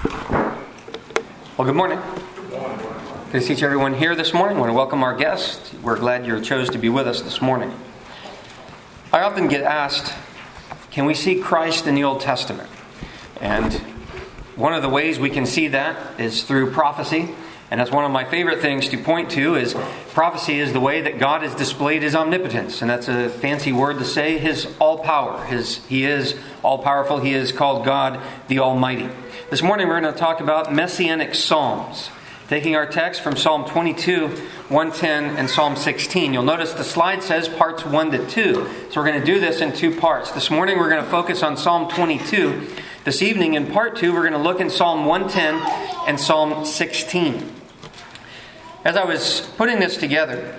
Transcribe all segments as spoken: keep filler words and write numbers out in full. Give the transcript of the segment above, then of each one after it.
Well, good morning. Good to see everyone here this morning. I want to welcome our guests. We're glad you chose to be with us this morning. I often get asked, can we see Christ in the Old Testament? And one of the ways we can see that is through prophecy. And that's one of my favorite things to point to is prophecy is the way that God has displayed His omnipotence. And that's a fancy word to say His all-power. His, he is all-powerful. He is called God the Almighty. This morning we're going to talk about Messianic Psalms, taking our text from Psalm twenty-two, one ten, and Psalm sixteen. You'll notice the slide says parts one to two. So we're going to do this in two parts. This morning we're going to focus on Psalm twenty-two. This evening in part two we're going to look in Psalm one ten and Psalm sixteen. As I was putting this together,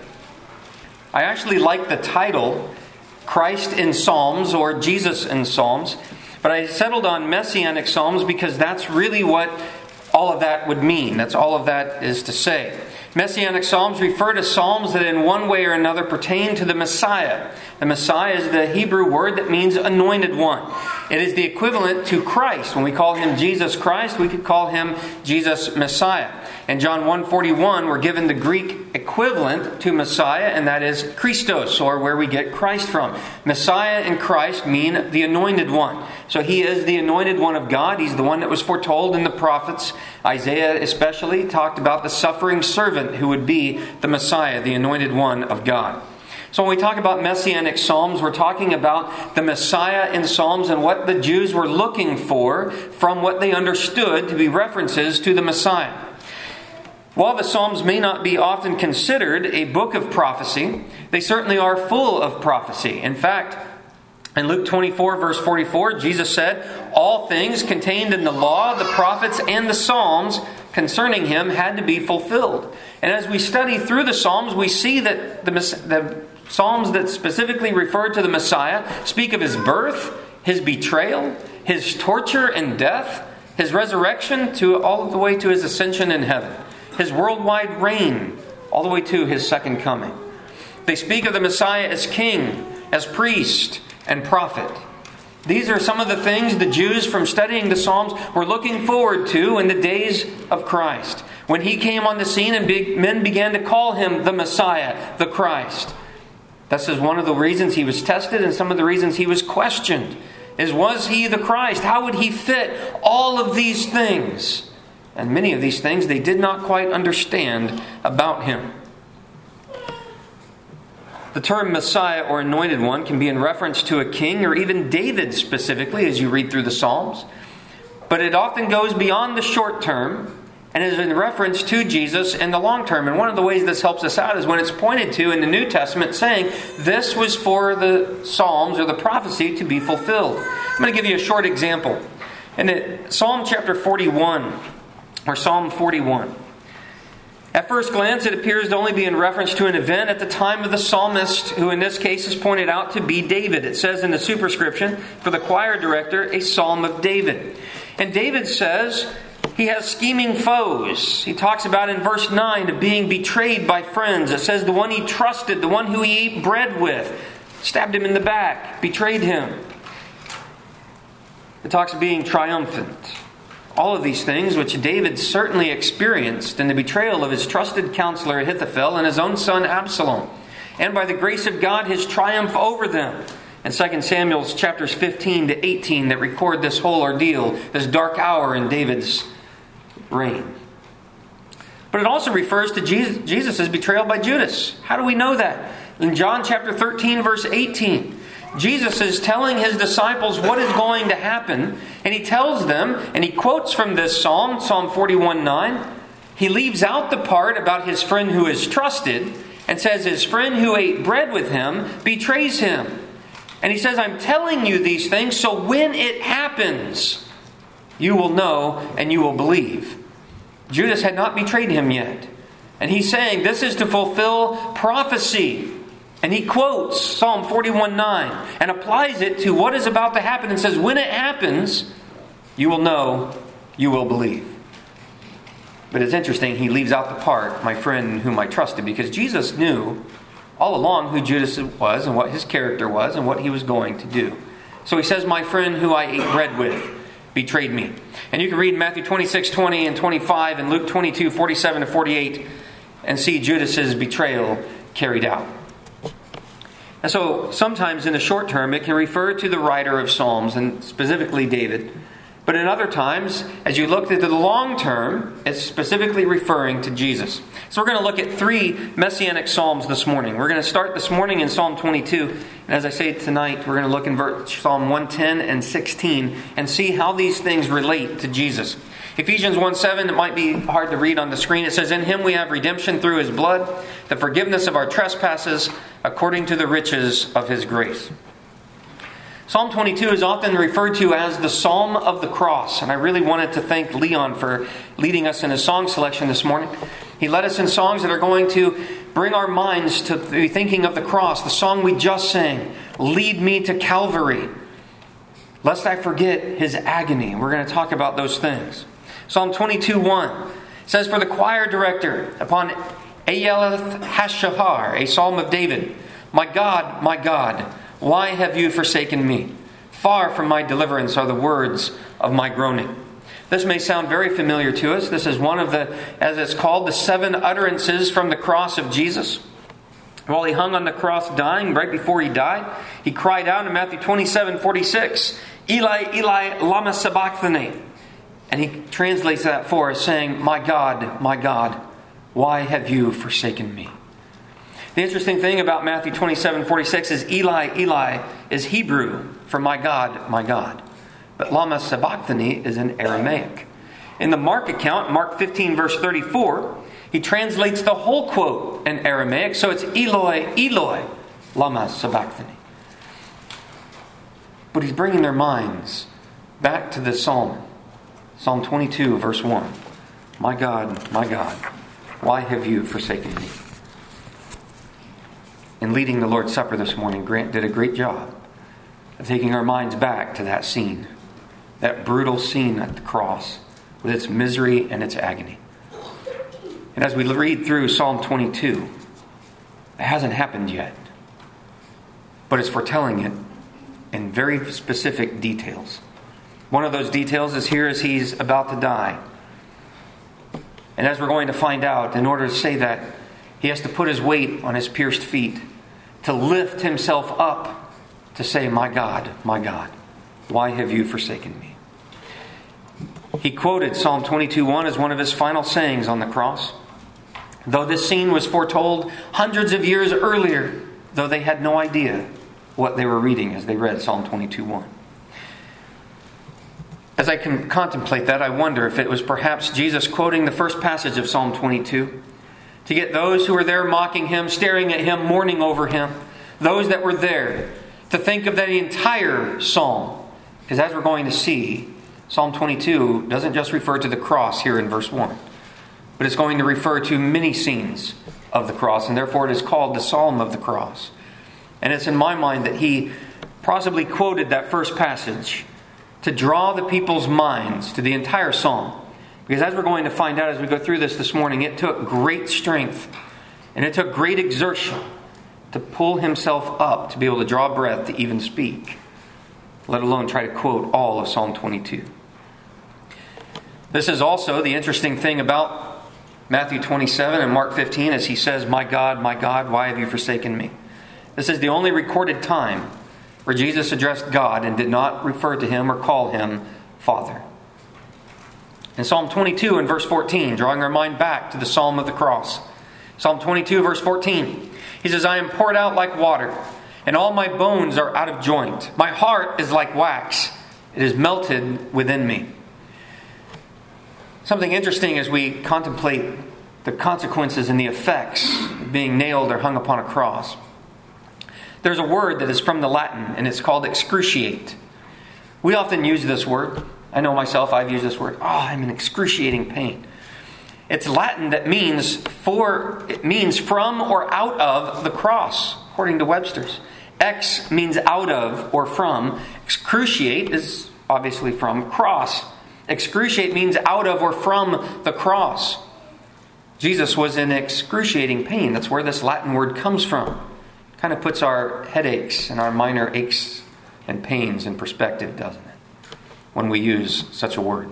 I actually like the title, Christ in Psalms or Jesus in Psalms. But I settled on Messianic Psalms because that's really what all of that would mean. That's all of that is to say. Messianic Psalms refer to Psalms that in one way or another pertain to the Messiah. The Messiah is the Hebrew word that means anointed one. It is the equivalent to Christ. When we call Him Jesus Christ, we could call Him Jesus Messiah. In John one forty-one, we're given the Greek equivalent to Messiah, and that is Christos, or where we get Christ from. Messiah and Christ mean the anointed one. So He is the anointed one of God. He's the one that was foretold in the prophets. Isaiah especially talked about the suffering servant who would be the Messiah, the anointed one of God. So when we talk about Messianic Psalms, we're talking about the Messiah in Psalms and what the Jews were looking for from what they understood to be references to the Messiah. While the Psalms may not be often considered a book of prophecy, they certainly are full of prophecy. In fact, in Luke twenty-four, verse forty-four, Jesus said, "All things contained in the law, the prophets, and the Psalms concerning Him had to be fulfilled." And as we study through the Psalms, we see that the, the Psalms that specifically refer to the Messiah speak of His birth, His betrayal, His torture and death, His resurrection, to all the way to His ascension in heaven, His worldwide reign, all the way to His second coming. They speak of the Messiah as king, as priest, and prophet. These are some of the things the Jews from studying the Psalms were looking forward to in the days of Christ, when He came on the scene and big men began to call Him the Messiah, the Christ. This is one of the reasons He was tested and some of the reasons He was questioned. Is was He the Christ? How would He fit all of these things? And many of these things they did not quite understand about Him. The term Messiah or Anointed One can be in reference to a king or even David specifically as you read through the Psalms. But it often goes beyond the short term and is in reference to Jesus in the long term. And one of the ways this helps us out is when it's pointed to in the New Testament saying this was for the Psalms or the prophecy to be fulfilled. I'm going to give you a short example. In Psalm chapter forty-one, or Psalm forty-one. At first glance, it appears to only be in reference to an event at the time of the psalmist, who in this case is pointed out to be David. It says in the superscription for the choir director, a psalm of David. And David says he has scheming foes. He talks about in verse nine of being betrayed by friends. It says the one he trusted, the one who he ate bread with, stabbed him in the back, betrayed him. It talks of being triumphant. All of these things which David certainly experienced in the betrayal of his trusted counselor Ahithophel and his own son Absalom. And by the grace of God, his triumph over them. In Second Samuel chapters fifteen to eighteen that record this whole ordeal, this dark hour in David's reign. But it also refers to Jesus' Jesus' betrayal by Judas. How do we know that? In John chapter thirteen, verse eighteen. Jesus is telling His disciples what is going to happen. And He tells them, and He quotes from this psalm, Psalm forty-one nine. He leaves out the part about His friend who is trusted and says His friend who ate bread with Him betrays Him. And He says, I'm telling you these things so when it happens, you will know and you will believe. Judas had not betrayed Him yet. And He's saying this is to fulfill prophecy. And He quotes Psalm forty-one nine and applies it to what is about to happen and says, when it happens, you will know, you will believe. But it's interesting, He leaves out the part, my friend whom I trusted, because Jesus knew all along who Judas was and what his character was and what he was going to do. So He says, my friend who I ate bread with. betrayed me. And you can read Matthew twenty-six, twenty and twenty-five and Luke twenty-two, forty-seven to forty-eight and see Judas's betrayal carried out. And so sometimes in the short term it can refer to the writer of Psalms, and specifically David. But in other times, as you look into the long term, it's specifically referring to Jesus. So we're going to look at three messianic psalms this morning. We're going to start this morning in Psalm twenty-two. And as I say tonight, we're going to look in Psalm one ten and sixteen and see how these things relate to Jesus. Ephesians one seven, it might be hard to read on the screen. It says, "In Him we have redemption through His blood, the forgiveness of our trespasses, according to the riches of His grace." Psalm twenty-two is often referred to as the Psalm of the Cross. And I really wanted to thank Leon for leading us in his song selection this morning. He led us in songs that are going to bring our minds to be thinking of the cross. The song we just sang, "Lead Me to Calvary, lest I forget His agony." We're going to talk about those things. Psalm twenty-two one says, "For the choir director, upon Ayeleth Hashahar, a psalm of David, My God, my God, why have you forsaken me? Far from my deliverance are the words of my groaning." This may sound very familiar to us. This is one of the, as it's called, the seven utterances from the cross of Jesus. While He hung on the cross dying, right before He died, He cried out in Matthew twenty-seven forty-six, "Eli, Eli, lama sabachthani." And He translates that for us, saying, "My God, my God, why have you forsaken me?" The interesting thing about Matthew twenty-seven forty-six is Eli, Eli is Hebrew for "my God, my God." But lama sabachthani is in Aramaic. In the Mark account, Mark fifteen verse thirty-four, he translates the whole quote in Aramaic. So it's Eloi, Eloi, lama sabachthani. But he's bringing their minds back to the psalm. Psalm twenty-two verse one. "My God, my God, why have you forsaken me?" In leading the Lord's Supper this morning, Grant did a great job of taking our minds back to that scene, that brutal scene at the cross with its misery and its agony. And as we read through Psalm twenty-two, it hasn't happened yet, but it's foretelling it in very specific details. One of those details is here as He's about to die. And as we're going to find out, in order to say that, He has to put His weight on His pierced feet, to lift Himself up, to say, "My God, my God, why have you forsaken me?" He quoted Psalm twenty-two one as one of His final sayings on the cross. Though this scene was foretold hundreds of years earlier, though they had no idea what they were reading as they read Psalm twenty-two one. As I can contemplate that, I wonder if it was perhaps Jesus quoting the first passage of Psalm twenty-two to get those who were there mocking Him, staring at Him, mourning over Him, those that were there, to think of that entire psalm. Because as we're going to see, Psalm twenty-two doesn't just refer to the cross here in verse one, but it's going to refer to many scenes of the cross, and therefore it is called the Psalm of the Cross. And it's in my mind that he possibly quoted that first passage to draw the people's minds to the entire psalm. Because as we're going to find out as we go through this this morning, it took great strength and it took great exertion to pull himself up to be able to draw breath to even speak, let alone try to quote all of Psalm twenty-two. This is also the interesting thing about Matthew twenty-seven and Mark fifteen, as he says, "My God, my God, why have you forsaken me?" This is the only recorded time where Jesus addressed God and did not refer to Him or call Him Father. In Psalm twenty-two and verse fourteen, drawing our mind back to the Psalm of the Cross. Psalm twenty-two verse fourteen, he says, "I am poured out like water, and all my bones are out of joint. My heart is like wax. It is melted within me." Something interesting as we contemplate the consequences and the effects of being nailed or hung upon a cross. There's a word that is from the Latin, and it's called excruciate. We often use this word. I know myself, I've used this word. Oh, I'm in excruciating pain. It's Latin that means for, it means from or out of the cross, according to Webster's. Ex means out of or from. Excruciate is obviously from cross. Excruciate means out of or from the cross. Jesus was in excruciating pain. That's where this Latin word comes from. It kind of puts our headaches and our minor aches and pains in perspective, doesn't it? when we use such a word.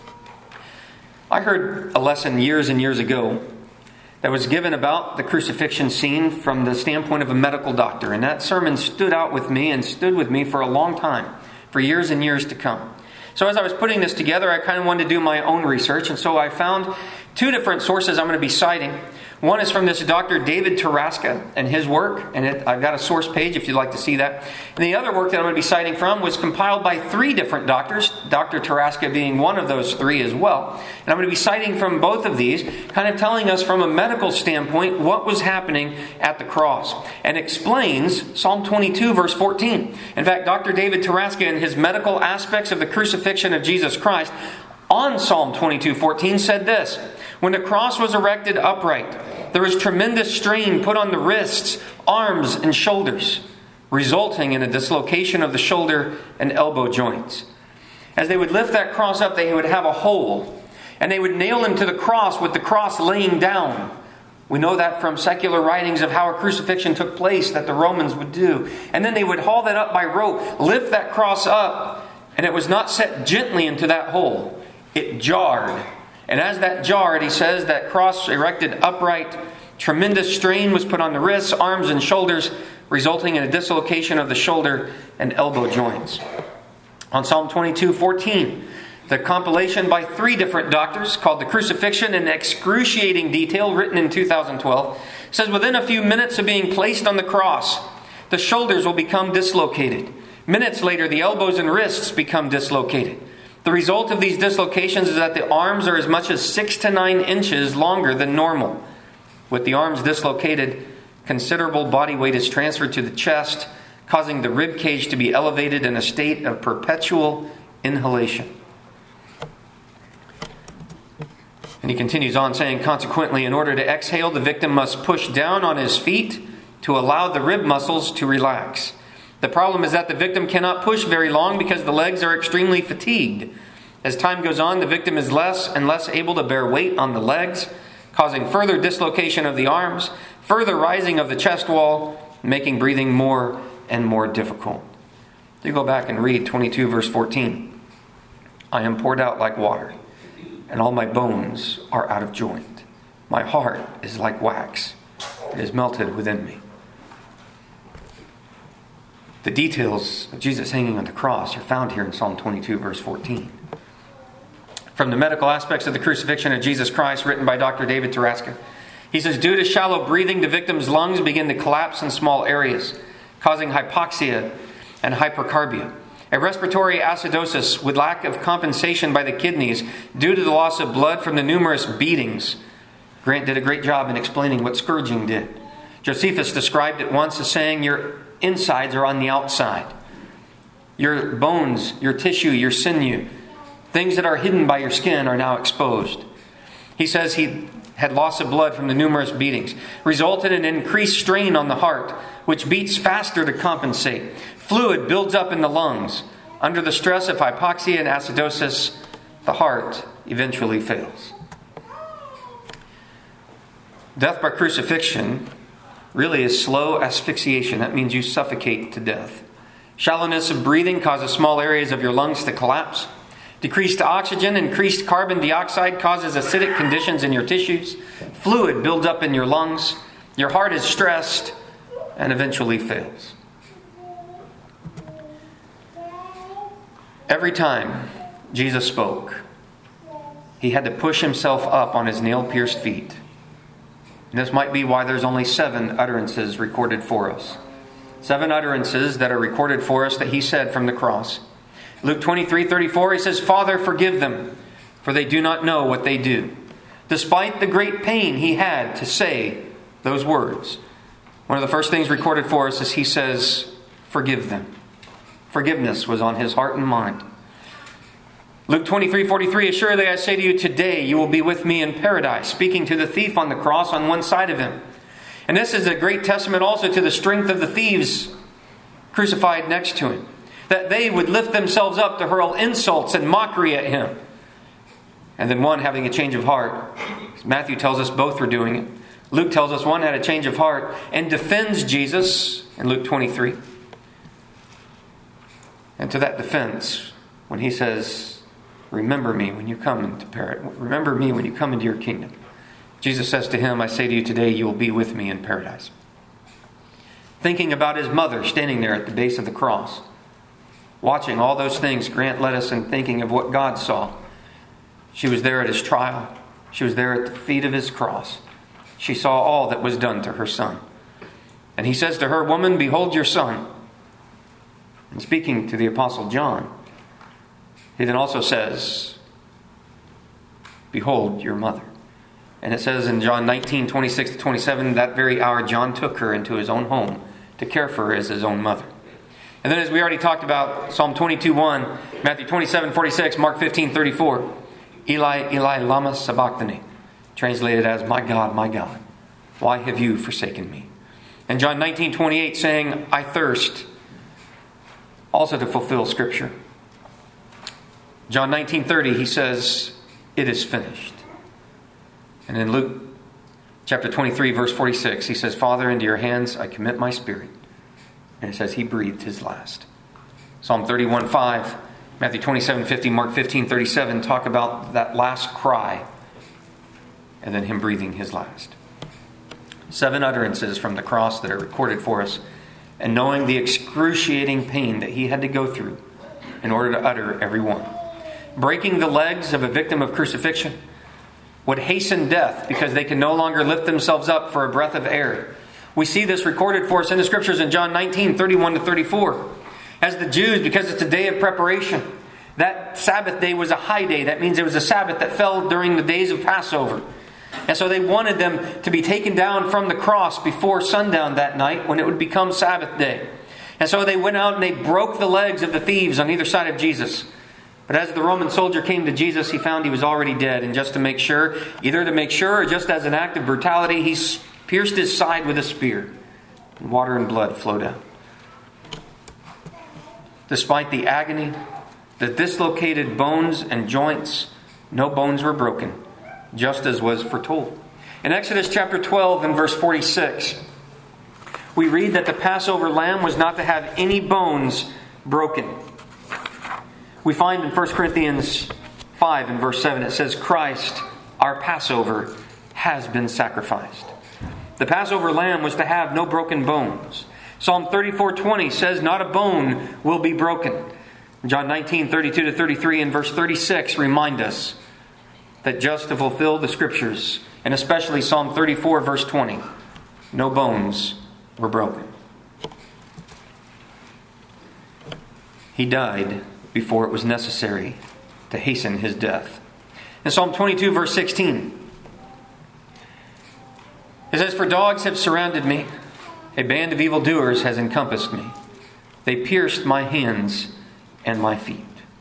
I heard a lesson years and years ago that was given about the crucifixion scene from the standpoint of a medical doctor. And that sermon stood out with me and stood with me for a long time, for years and years to come. So as I was putting this together, I kind of wanted to do my own research. And so I found two different sources I'm going to be citing. One is from this Doctor David Tarasca and his work. And it, I've got a source page if you'd like to see that. And the other work that I'm going to be citing from was compiled by three different doctors, Doctor Tarasca being one of those three as well. And I'm going to be citing from both of these, kind of telling us from a medical standpoint what was happening at the cross. And explains Psalm twenty-two, verse fourteen. In fact, Doctor David Tarasca, in his medical aspects of the crucifixion of Jesus Christ, on Psalm twenty-two, fourteen, said this: "When the cross was erected upright, there was tremendous strain put on the wrists, arms, and shoulders, resulting in a dislocation of the shoulder and elbow joints. As they would lift that cross up, they would have a hole, and they would nail him to the cross with the cross laying down." We know that from secular writings of how a crucifixion took place that the Romans would do. And then they would haul that up by rope, lift that cross up, and it was not set gently into that hole. It jarred. And as that jarred, he says, that cross erected upright, tremendous strain was put on the wrists, arms, and shoulders, resulting in a dislocation of the shoulder and elbow joints. On Psalm twenty-two, fourteen, the compilation by three different doctors called The Crucifixion in Excruciating Detail, written in two thousand twelve, says, "Within a few minutes of being placed on the cross, the shoulders will become dislocated. Minutes later, the elbows and wrists become dislocated. The result of these dislocations is that the arms are as much as six to nine inches longer than normal. With the arms dislocated, considerable body weight is transferred to the chest, causing the rib cage to be elevated in a state of perpetual inhalation." And he continues on saying, "Consequently, in order to exhale, the victim must push down on his feet to allow the rib muscles to relax. The problem is that the victim cannot push very long because the legs are extremely fatigued. As time goes on, the victim is less and less able to bear weight on the legs, causing further dislocation of the arms, further rising of the chest wall, making breathing more and more difficult." You go back and read twenty-two, verse fourteen. "I am poured out like water, and all my bones are out of joint. My heart is like wax. It is melted within me." The details of Jesus hanging on the cross are found here in Psalm twenty-two, verse fourteen. From the medical aspects of the crucifixion of Jesus Christ, written by Doctor David Tarasca, he says, "Due to shallow breathing, the victim's lungs begin to collapse in small areas, causing hypoxia and hypercarbia. A respiratory acidosis with lack of compensation by the kidneys due to the loss of blood from the numerous beatings." Grant did a great job in explaining what scourging did. Josephus described it once as saying, "Your insides are on the outside. Your bones, your tissue, your sinew, things that are hidden by your skin are now exposed." He says he had loss of blood from the numerous beatings, resulted in increased strain on the heart, which beats faster to compensate. Fluid builds up in the lungs. Under the stress of hypoxia and acidosis, the heart eventually fails. Death by crucifixion really is slow asphyxiation. That means you suffocate to death. Shallowness of breathing causes small areas of your lungs to collapse. Decreased oxygen, increased carbon dioxide causes acidic conditions in your tissues. Fluid builds up in your lungs. Your heart is stressed and eventually fails. Every time Jesus spoke, he had to push himself up on his nail-pierced feet. And this might be why there's only seven utterances recorded for us. Seven utterances that are recorded for us that he said from the cross. Luke twenty-three thirty-four, he says, "Father, forgive them, for they do not know what they do." Despite the great pain he had to say those words, one of the first things recorded for us is he says, "Forgive them." Forgiveness was on his heart and mind. Luke twenty-three forty-three, "Assuredly I say to you, today you will be with me in paradise," speaking to the thief on the cross on one side of him. And this is a great testament also to the strength of the thieves crucified next to him. That they would lift themselves up to hurl insults and mockery at him. And then one having a change of heart. Matthew tells us both were doing it. Luke tells us one had a change of heart and defends Jesus in Luke twenty-three. And to that defense, when he says, remember me when you come into paradise. Remember me when you come into your kingdom. Jesus says to him, I say to you today, you will be with me in paradise. Thinking about his mother standing there at the base of the cross, watching all those things, Grant led us in thinking of what God saw. She was there at his trial. She was there at the feet of his cross. She saw all that was done to her son. And he says to her, woman, behold your son. And speaking to the Apostle John, he then also says, behold your mother. And it says in John nineteen, twenty-six to twenty-seven, that very hour John took her into his own home to care for her as his own mother. And then as we already talked about, Psalm twenty-two, one, Matthew twenty-seven, forty-six, Mark fifteen, thirty-four, Eli, Eli, lama sabachthani, translated as, my God, my God, why have you forsaken me? And John nineteen, twenty-eight, saying, I thirst, also to fulfill Scripture. John nineteen, thirty, he says, it is finished. And in Luke chapter twenty-three, verse forty-six, he says, Father, into your hands I commit my spirit. And it says he breathed his last. Psalm thirty-one, five, Matthew twenty-seven, fifty, Mark fifteen, thirty-seven talk about that last cry and then him breathing his last. Seven utterances from the cross that are recorded for us, and knowing the excruciating pain that he had to go through in order to utter every one. Breaking the legs of a victim of crucifixion would hasten death because they can no longer lift themselves up for a breath of air. We see this recorded for us in the Scriptures in John nineteen, thirty-one to thirty-four. As the Jews, because it's a day of preparation, that Sabbath day was a high day. That means it was a Sabbath that fell during the days of Passover. And so they wanted them to be taken down from the cross before sundown that night when it would become Sabbath day. And so they went out and they broke the legs of the thieves on either side of Jesus. But as the Roman soldier came to Jesus, he found he was already dead. And just to make sure, either to make sure or just as an act of brutality, he pierced his side with a spear. And water and blood flowed out. Despite the agony, the dislocated bones and joints, no bones were broken, just as was foretold. In Exodus chapter twelve and verse forty-six, we read that the Passover lamb was not to have any bones broken. We find in First Corinthians five and verse seven, it says, Christ, our Passover, has been sacrificed. The Passover lamb was to have no broken bones. Psalm thirty-four twenty says, not a bone will be broken. John nineteen, thirty-two to thirty-three and verse thirty-six remind us that just to fulfill the Scriptures, and especially Psalm thirty-four verse twenty, no bones were broken. He died before it was necessary to hasten his death. In Psalm twenty-two verse sixteen, it says, for dogs have surrounded me, a band of evildoers has encompassed me. They pierced my hands and my feet.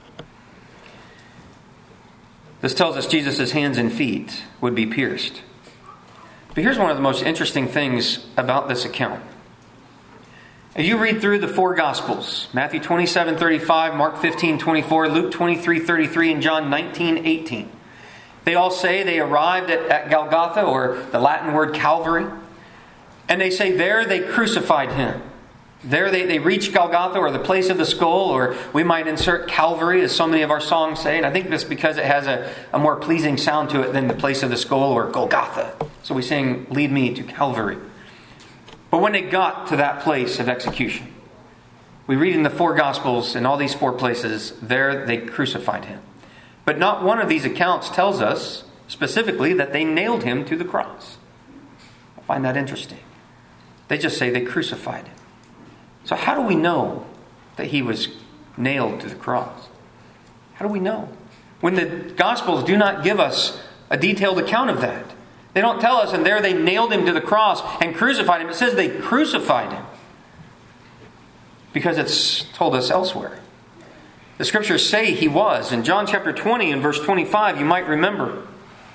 This tells us Jesus' hands and feet would be pierced. But here's one of the most interesting things about this account. As you read through the four Gospels, Matthew twenty-seven thirty-five, Mark fifteen twenty-four, Luke twenty-three thirty-three, and John nineteen eighteen, they all say they arrived at, at Golgotha, or the Latin word Calvary, and they say there they crucified him. There they, they reached Golgotha, or the place of the skull, or we might insert Calvary, as so many of our songs say. And I think that's because it has a, a more pleasing sound to it than the place of the skull or Golgotha. So we sing, lead me to Calvary. But when they got to that place of execution, we read in the four Gospels, in all these four places, there they crucified him. But not one of these accounts tells us specifically that they nailed him to the cross. I find that interesting. They just say they crucified him. So how do we know that he was nailed to the cross? How do we know? When the Gospels do not give us a detailed account of that. They don't tell us, and there they nailed him to the cross and crucified him. It says they crucified him because it's told us elsewhere. The Scriptures say he was. In John chapter twenty and verse twenty-five, you might remember,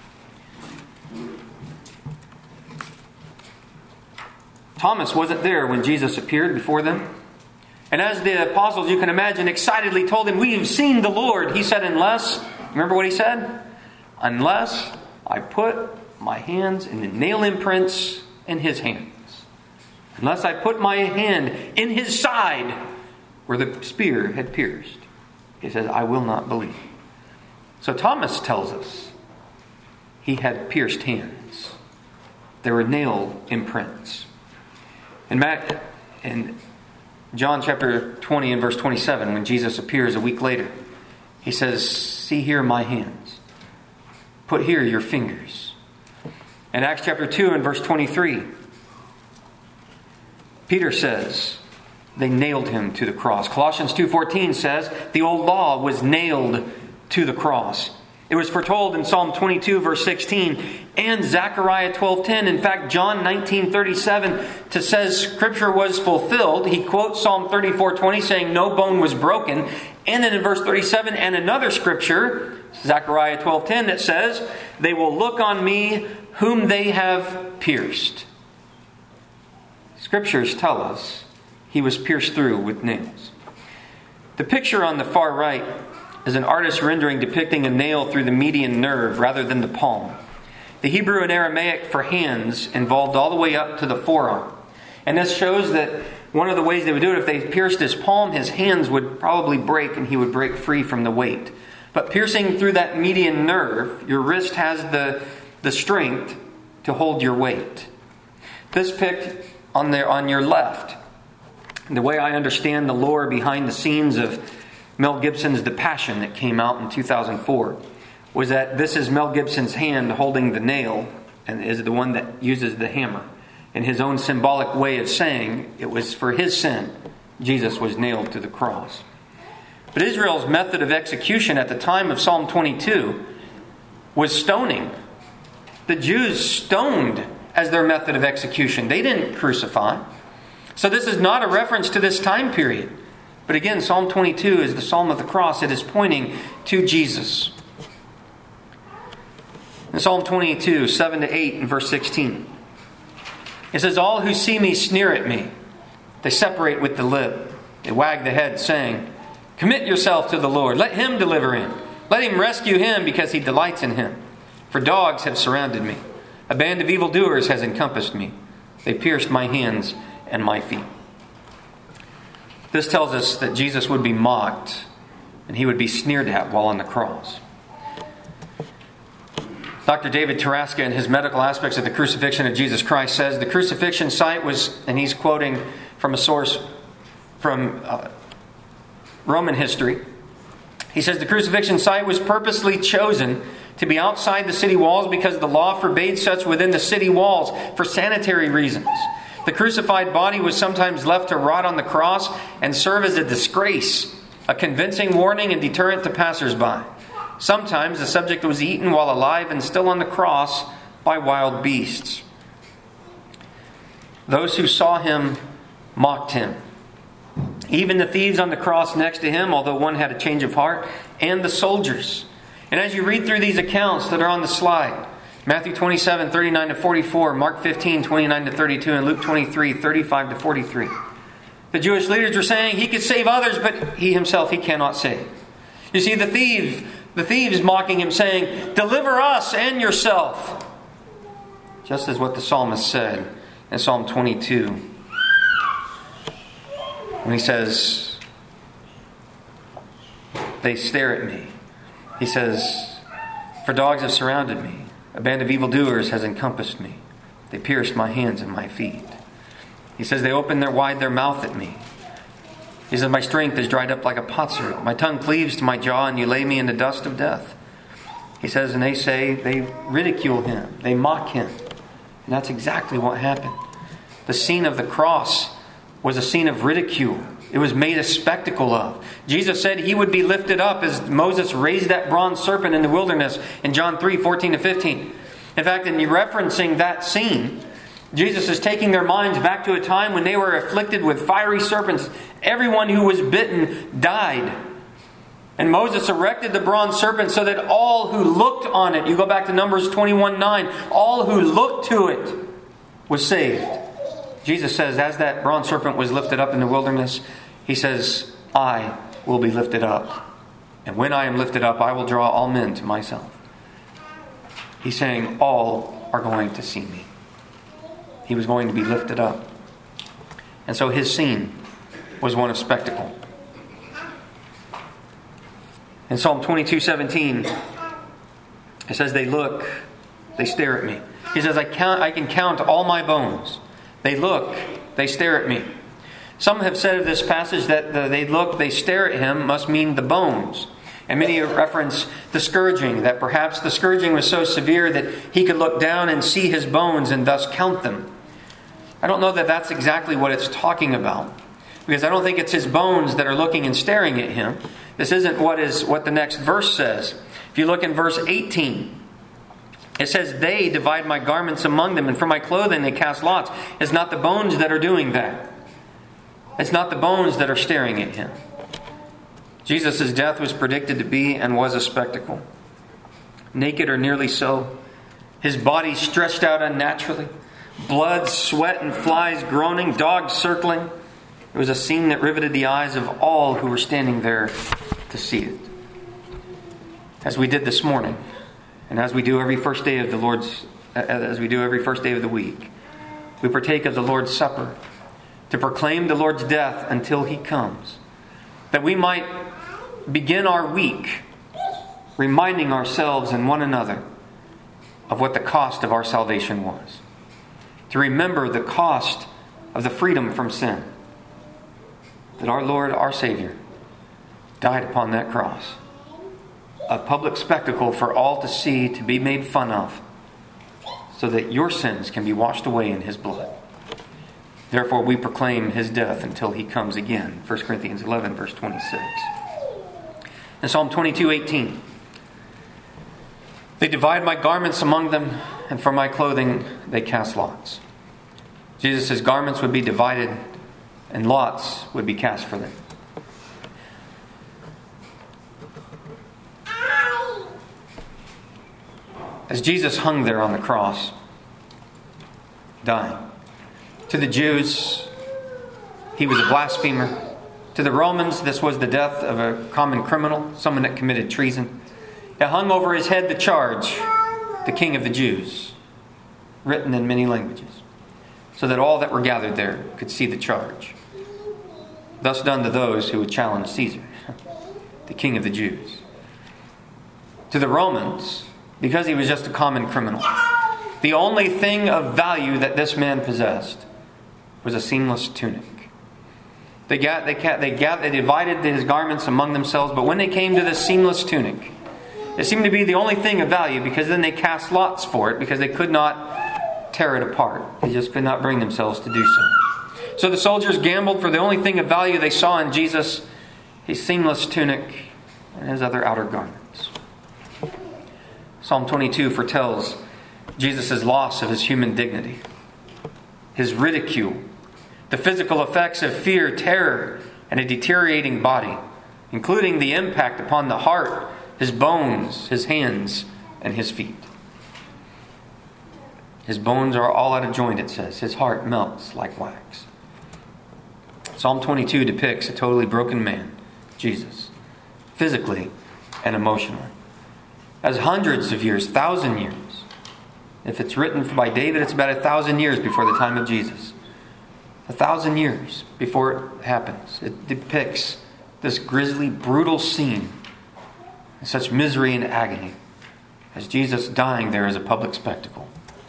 Thomas wasn't there when Jesus appeared before them. And as the apostles, you can imagine, excitedly told him, we have seen the Lord. He said, unless, remember what he said? Unless I put my hands in the nail imprints in his hands. Unless I put my hand in his side where the spear had pierced. He says, I will not believe. So Thomas tells us he had pierced hands. There were nail imprints. In Matt, in John chapter twenty and verse twenty-seven, when Jesus appears a week later, he says, see here my hands. Put here your fingers. In Acts chapter two and verse twenty-three, Peter says, they nailed him to the cross. Colossians two fourteen says, the old law was nailed to the cross. It was foretold in Psalm twenty-two verse sixteen and Zechariah twelve ten. In fact, John nineteen thirty-seven to says Scripture was fulfilled. He quotes Psalm thirty-four twenty saying no bone was broken. And then in verse thirty-seven and another Scripture, Zechariah twelve ten, that says, they will look on me whom they have pierced. Scriptures tell us he was pierced through with nails. The picture on the far right is an artist's rendering depicting a nail through the median nerve rather than the palm. The Hebrew and Aramaic for hands involved all the way up to the forearm. And this shows that one of the ways they would do it, if they pierced his palm, his hands would probably break and he would break free from the weight. But piercing through that median nerve, your wrist has the, the strength to hold your weight. This pic on, there, on your left, the way I understand the lore behind the scenes of Mel Gibson's The Passion that came out in two thousand four was that this is Mel Gibson's hand holding the nail and is the one that uses the hammer. In his own symbolic way of saying it was for his sin Jesus was nailed to the cross. But Israel's method of execution at the time of Psalm twenty-two was stoning. The Jews stoned as their method of execution. They didn't crucify. So this is not a reference to this time period. But again, Psalm twenty-two is the Psalm of the Cross. It is pointing to Jesus. In Psalm twenty-two, seven to eight and verse sixteen, it says, all who see me sneer at me. They separate with the lip. They wag the head, saying, commit yourself to the Lord. Let Him deliver him. Let Him rescue him because He delights in him. For dogs have surrounded me. A band of evildoers has encompassed me. They pierced my hands and my feet. This tells us that Jesus would be mocked and He would be sneered at while on the cross. Doctor David Taraska, in his medical aspects of the crucifixion of Jesus Christ, says the crucifixion site was, and he's quoting from a source from uh, Roman history. He says the crucifixion site was purposely chosen to be outside the city walls because the law forbade such within the city walls for sanitary reasons. The crucified body was sometimes left to rot on the cross and serve as a disgrace, a convincing warning and deterrent to passers-by. Sometimes the subject was eaten while alive and still on the cross by wild beasts. Those who saw Him mocked Him. Even the thieves on the cross next to Him, although one had a change of heart, and the soldiers. And as you read through these accounts that are on the slide, Matthew twenty-seven, thirty-nine to forty-four, Mark fifteen, twenty-nine to thirty-two, and Luke twenty-three, thirty-five to forty-three. The Jewish leaders were saying He could save others, but He Himself He cannot save. You see, the thieves, the thieves mocking Him, saying, deliver us and yourself. Just as what the psalmist said in Psalm twenty-two. When he says, they stare at me. He says, for dogs have surrounded me. A band of evildoers has encompassed me. They pierced my hands and my feet. He says, they open their wide their mouth at me. He says, my strength is dried up like a potsherd. My tongue cleaves to my jaw, and you lay me in the dust of death. He says, and they say, they ridicule Him. They mock Him. And that's exactly what happened. The scene of the cross was a scene of ridicule. It was made a spectacle of. Jesus said He would be lifted up as Moses raised that bronze serpent in the wilderness in John three, fourteen to fifteen. In fact, in referencing that scene, Jesus is taking their minds back to a time when they were afflicted with fiery serpents. Everyone who was bitten died. And Moses erected the bronze serpent so that all who looked on it, you go back to Numbers twenty-one nine, all who looked to it was saved. Jesus says, as that bronze serpent was lifted up in the wilderness, He says, I will be lifted up. And when I am lifted up, I will draw all men to myself. He's saying, all are going to see me. He was going to be lifted up. And so His scene was one of spectacle. In Psalm twenty-two seventeen, it says, they look, they stare at me. He says, I count, I can count all my bones. They look, they stare at me. Some have said of this passage that the they look, they stare at him must mean the bones. And many reference the scourging, that perhaps the scourging was so severe that he could look down and see his bones and thus count them. I don't know that that's exactly what it's talking about, because I don't think it's his bones that are looking and staring at him. This isn't what is what the next verse says. If you look in verse eighteen, it says, they divide my garments among them, and for my clothing they cast lots. It's not the bones that are doing that. It's not the bones that are staring at him. Jesus' death was predicted to be and was a spectacle. Naked or nearly so. His body stretched out unnaturally. Blood, sweat, and flies groaning. Dogs circling. It was a scene that riveted the eyes of all who were standing there to see it. As we did this morning, and as we do every first day of the Lord's, as we do every first day of the week, we partake of the Lord's Supper to proclaim the Lord's death until He comes, that we might begin our week reminding ourselves and one another of what the cost of our salvation was. To remember the cost of the freedom from sin. That our Lord, our Savior, died upon that cross. A public spectacle for all to see, to be made fun of, so that your sins can be washed away in His blood. Therefore we proclaim His death until He comes again. First Corinthians eleven, verse twenty-six. In Psalm twenty-two eighteen, they divide my garments among them, and for my clothing they cast lots. Jesus' garments would be divided, and lots would be cast for them. As Jesus hung there on the cross, dying, to the Jews, He was a blasphemer. To the Romans, this was the death of a common criminal, someone that committed treason. It hung over His head the charge, the King of the Jews, written in many languages, so that all that were gathered there could see the charge. Thus done to those who would challenge Caesar, the King of the Jews. To the Romans, because he was just a common criminal, the only thing of value that this man possessed was a seamless tunic. They got, they, they, got, they divided his garments among themselves, but when they came to this seamless tunic, it seemed to be the only thing of value, because then they cast lots for it, because they could not tear it apart. They just could not bring themselves to do so. So the soldiers gambled for the only thing of value they saw in Jesus, his seamless tunic and his other outer garments. Psalm twenty-two foretells Jesus' loss of his human dignity, his ridicule, the physical effects of fear, terror, and a deteriorating body, including the impact upon the heart, his bones, his hands, and his feet. His bones are all out of joint, it says. His heart melts like wax. Psalm twenty-two depicts a totally broken man, Jesus, physically and emotionally. As hundreds of years, thousand years. If it's written by David, it's about a thousand years before the time of Jesus. A thousand years before it happens. It depicts this grisly, brutal scene, such misery and agony, as Jesus dying there as a public spectacle.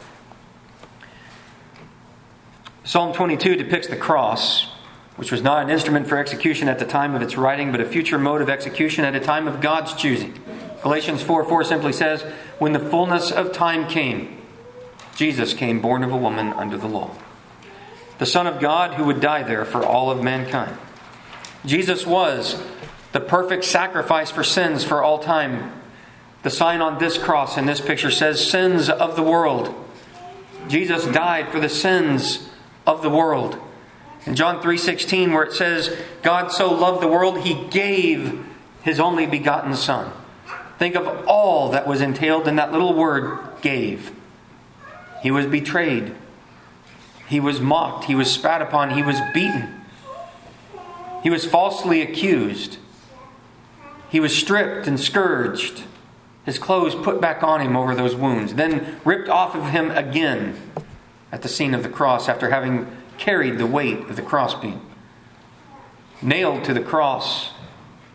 Psalm twenty-two depicts the cross, which was not an instrument for execution at the time of its writing, but a future mode of execution at a time of God's choosing. Galatians four four simply says, when the fullness of time came, Jesus came born of a woman under the law. The Son of God who would die there for all of mankind. Jesus was the perfect sacrifice for sins for all time. The sign on this cross in this picture says, sins of the world. Jesus died for the sins of the world. In John three sixteen, where it says, God so loved the world, He gave His only begotten Son. Think of all that was entailed in that little word, gave. He was betrayed. He was mocked. He was spat upon. He was beaten. He was falsely accused. He was stripped and scourged. His clothes put back on Him over those wounds, then ripped off of Him again at the scene of the cross after having carried the weight of the crossbeam. Nailed to the cross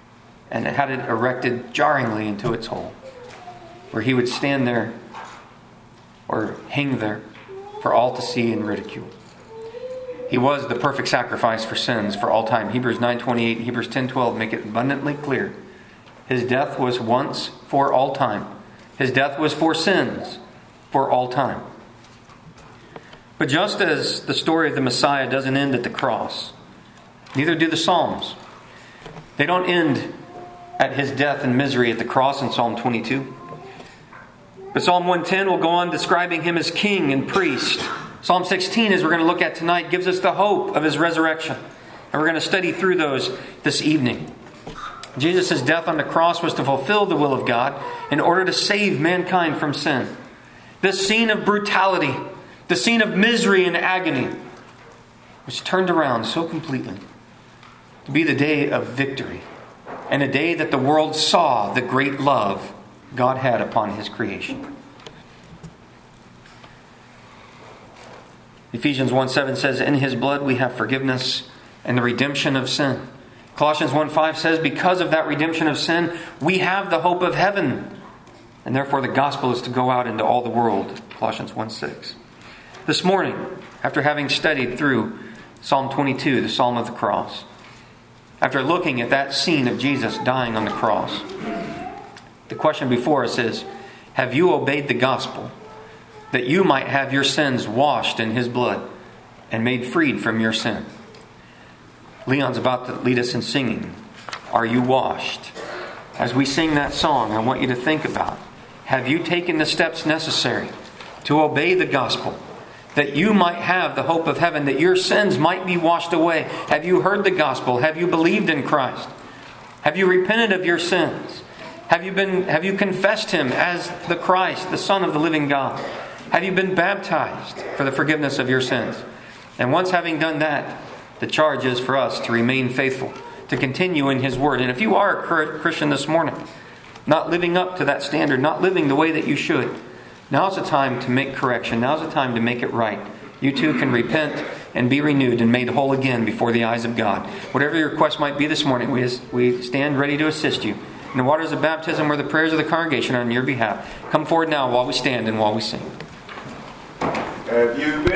and had it erected jarringly into its hole, where he would stand there or hang there for all to see and ridicule. He was the perfect sacrifice for sins for all time. Hebrews nine twenty-eight and Hebrews ten twelve make it abundantly clear. His death was once for all time. His death was for sins for all time. But just as the story of the Messiah doesn't end at the cross, neither do the Psalms. They don't end at his death and misery at the cross in Psalm twenty-two. But Psalm one ten will go on describing him as king and priest. Psalm sixteen, as we're going to look at tonight, gives us the hope of his resurrection. And we're going to study through those this evening. Jesus' death on the cross was to fulfill the will of God in order to save mankind from sin. This scene of brutality, the scene of misery and agony, was turned around so completely to be the day of victory and a day that the world saw the great love God had upon his creation. Ephesians one seven says, in his blood we have forgiveness and the redemption of sin. Colossians one five says, because of that redemption of sin, we have the hope of heaven. And therefore the gospel is to go out into all the world. Colossians one six. This morning, after having studied through Psalm twenty-two, the Psalm of the Cross, after looking at that scene of Jesus dying on the cross, the question before us is, have you obeyed the gospel that you might have your sins washed in his blood and made freed from your sin? Leon's about to lead us in singing, Are You Washed? As we sing that song, I want you to think about, have you taken the steps necessary to obey the gospel, that you might have the hope of heaven, that your sins might be washed away? Have you heard the gospel? Have you believed in Christ? Have you repented of your sins? Have you been, have you confessed him as the Christ, the Son of the living God? Have you been baptized for the forgiveness of your sins? And once having done that, the charge is for us to remain faithful, to continue in his word. And if you are a Christian this morning, not living up to that standard, not living the way that you should, now's the time to make correction. Now's the time to make it right. You too can repent and be renewed and made whole again before the eyes of God. Whatever your request might be this morning, we, we stand ready to assist you. In the waters of baptism or the prayers of the congregation on your behalf. Come forward now while we stand and while we sing. Have you been